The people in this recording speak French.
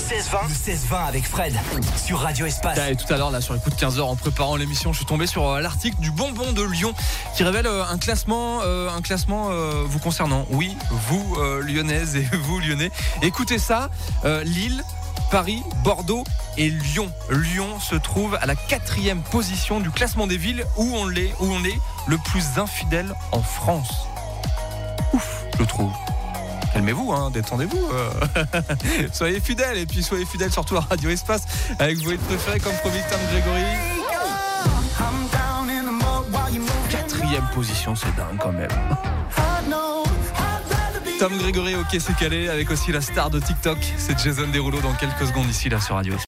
Le 16-20 avec Fred sur Radio Espace. Et tout à l'heure, là, sur les coups de 15h, en préparant l'émission, je suis tombé sur l'article du Bonbon de Lyon qui révèle un classement vous concernant. Oui, vous lyonnaises et vous lyonnais. Écoutez ça, Lille, Paris, Bordeaux et Lyon. Lyon se trouve à la 4e position du classement des villes où on est le plus infidèle en France. Ouf, je trouve. Calmez-vous, détendez-vous. Soyez fidèles, et puis soyez fidèles surtout à Radio Espace avec vos hits préférés comme promis Tom Grégory. 4e position, c'est dingue quand même. Tom Grégory, ok, c'est calé, avec aussi la star de TikTok, c'est Jason Derulo dans quelques secondes ici là sur Radio Espace.